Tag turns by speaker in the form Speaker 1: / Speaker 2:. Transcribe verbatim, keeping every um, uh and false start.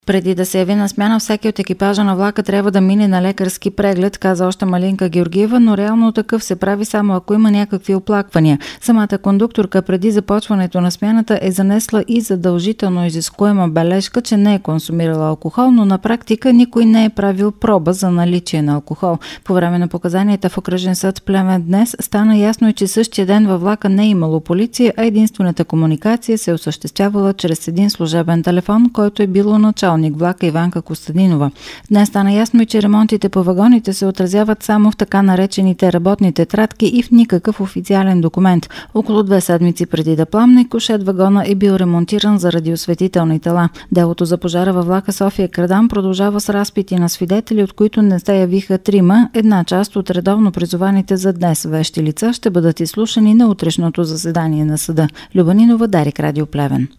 Speaker 1: Преди да се яви на смяна, всеки от екипажа на влака трябва да мине на лекарски преглед, каза още Малинка Георгиева, но реално такъв се прави само ако има някакви оплаквания. Самата кондукторка преди започването на смяната е занесла и задължително изискуема бележка, че не е консумирала алкохол, но на практика никой не е правил проба за наличие на алкохол. По време на показанията в окръжен съд Плевен днес стана ясно и че същия ден във влака не е имало полиция, а единствената комуникация се е осъществявала чрез един служебен телефон, който е било начало влака Иванка Костадинова. Днес стана ясно и че ремонтите по вагоните се отразяват само в така наречените работни тетрадки и в никакъв официален документ. Около две седмици преди да пламне, кушет вагона е бил ремонтиран заради осветителни тела. Делото за пожара във влака София-Крадан продължава с разпити на свидетели, от които не се явиха трима. Една част от редовно призованите за днес вещи лица ще бъдат изслушани на утрешното заседание на съда. Люба Нинова, Дарик, Радио Плевен.